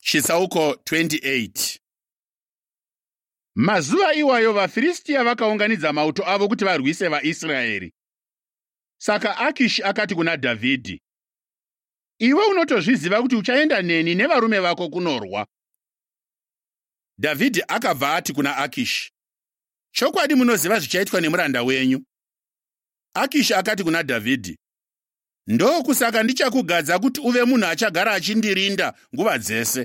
Chitsauko 28. Mazuva iwayo vaFiristia vakaunganidza mauto avo kuti varwise vaIsraeri. Saka Akishi akati kuna Dhavhidhi, iwe unotozviziva kuti uchaenda neni nevarume vako kunorwa. Dhavhidhi akabva ati kuna Akishi, chokwadi munoziva zvichaitwa nemuranda wenyu. Akishi akati kuna Dhavhidhi, ndokusaka ndichakugadza kuti uve munhu achagara achindirinda nguva dzese.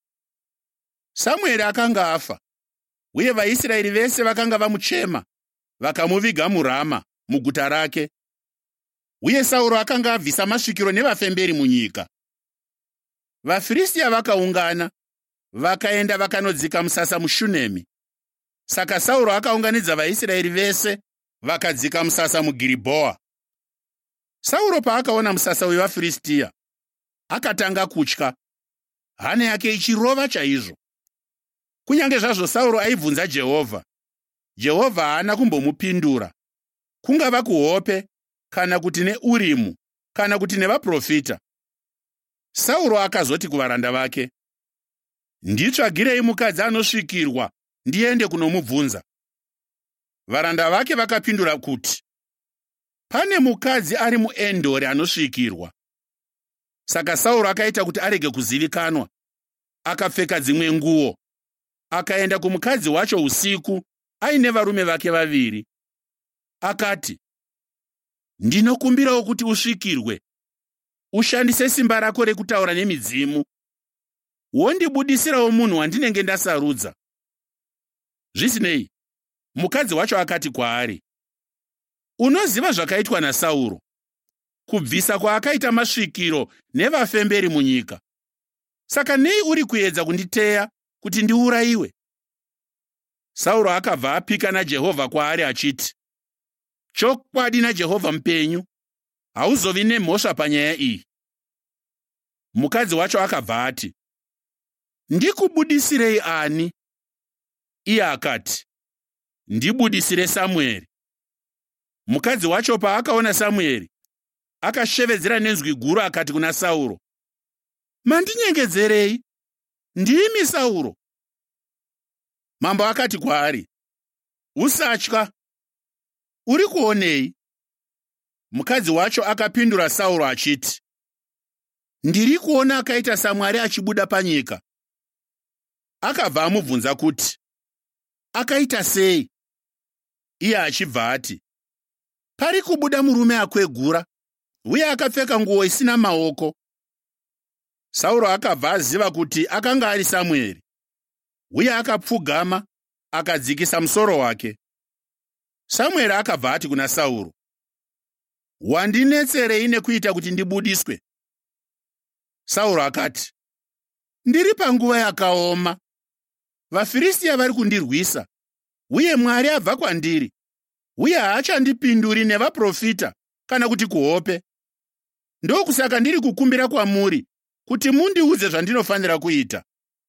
Samueri akanga afa, uye vaIsraeri vese vakanga vamuchema, vakamuviga muRama, muguta rake. Uye Sauro akanga abvisa masvikiro nevafemberi munyika. VaFiristia vakaungana, vakaenda vakanodzika musasa muShunemi. Saka Sauro akaunganidza vaIsraeri vese, vakadzika musasa muGiribhoa. Sauro paakaona musasa wevaFiristia, akatanga kutya, hana yake ichirova chaizvo. Kunyange zvazvo Sauro aibvunza Jehovha, Jehovha haana kumbomupindura, kungava kuhope, kana kuti neUrimu, kana kuti nevaprofita. Sauro akazoti kuvaranda vake, nditsvagirei mukadzi anosvikirwa ndiende kunomubvunza. Varanda vake vakapindura kuti, pane mukadzi ari muEndori anosvikirwa. Saka Sauro akaita kuti arege kuzivikanwa, akapfeka dzimwe nguo, akaenda kumukadzi wacho usiku aine varume vake vaviri. Akati, ndinokumbirawo kuti usvikirwe, ushandise simba rako rekutaura nemidzimu, wondibudisirawo munhu wandinenge ndasarudza. Zvisinei, mukadzi wacho akati kwaari, unoziva zvakaitwa naSauro, kubvisa kwaakaita masvikiro nevafemberi munyika. Saka nei uri kuedza kunditeya kuti ndiurayiwe? Sauro akabva apika naJehovha kwaari achiti, chokwadi naJehovha mupenyu, hauzovi nemhosva panyaya iyi. Mukadzi wacho akabva ati, ndikubudisirei ani? Iye akati, ndibudisire Samueri. Mukadzi wacho paakaona Samueri, akashevedzera nenzwi guru akati kuna Sauro, mandinyengedzerei? Ndimi Sauro. Mambo akati kwaari, usatya, uri kuonei? Mukadzi wacho akapindura Sauro achiti, ndiri kuona akaita saMwari achibuda panyika. Akabva amubvunza kuti, akaita sei? Iye achibva ati, pari kubuda murume akwegura, uye akapfeka nguo isina maoko. Sauro akabva aziva kuti akanga ari Samueri, uye akapfugama, akadzikisa musoro wake. Samueri akabva ati kuna Sauro, wandinetserei nekuita kuti ndibudiswe? Sauro akati, ndiri panguva yakaoma. VaFiristia vari kundirwisa, uye Mwari abva kwandiri, uye haachandipinduri nevaprofita kana kuti kuhope. Ndokusaka ndiri kukumbira kwamuri kuti mundiudze zvandinofanira kuita.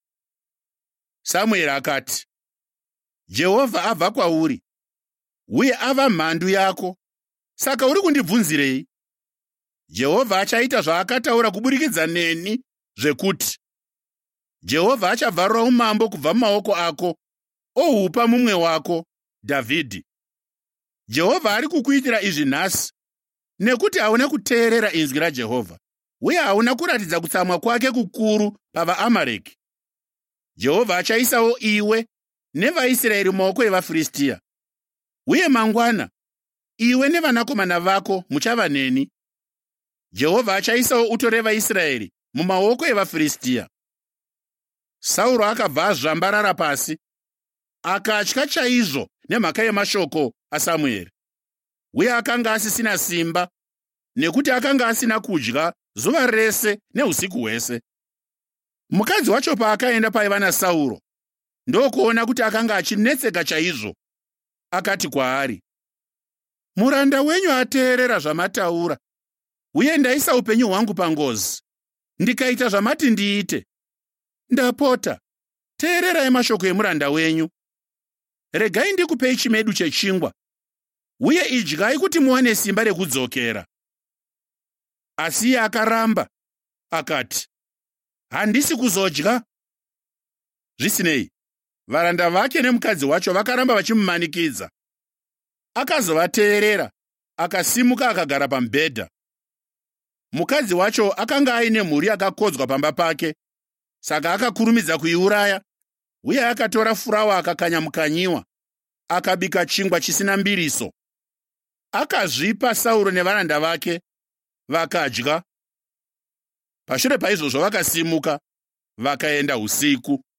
Samueri akati, Jehovha abva kwauri, uye ava mhandu yako, saka uri kundibvunzirei? Jehovha achaita zvaakataura kuburikidza neni, zvekuti Jehovha achabvarura umambo kubva mumaoko ako, ohupa mumwe wako, Dhavhidhi. Jehovha ari kukuitira izvi nhasi, nekuti hauna kuteerera inzwi raJehovha, uye hauna kuratidza kutsamwa kwake kukuru pavaAmareki. Jehovha achaisawo iwe nevaIsraeri mumaoko evaFiristia, uye mangwana iwe nevanakomana vako muchava neni. Jehovha achaisawo utore vaIsraeri mumaoko evaFiristia. Sauro akabva azvambarara pasi, akatya chaizvo nemhaka yemashoko aSamueri, uye akanga asisina simba, nekuti akanga asina kudya zuva rese neusiku hwese. Mukadzi wacho paakaenda paiva naSauro, ndokuona kuti akanga achinetseka chaizvo, akati kwaari, muranda wenyu ateerera zvamataura, uye ndaisa upenyu hwangu pangozi, ndikaita zvamati ndiite. Ndapota, teererai mashoko emuranda wenyu. Regai ndikupei chimedu chechingwa, uye idyai kuti muwane simba rekudzokera. Asi iye akaramba, akati, handisi kuzodya Zvisinei, varanda vake nemukadzi wacho vakaramba vachimumanikidza. Akazovateerera, akasimuka akagara pamubhedha. Mukadzi wacho akanga aine mhuri yakakodzwa pamba pake, saka akakurumidza kuiuraya, uye akatora furawa akakanya mukanyiwa, akabika chingwa chisina mbiriso. Akazvipa Sauro nevaranda vake, vakadya. Pashure paizvozvo vakasimuka vakaenda usiku.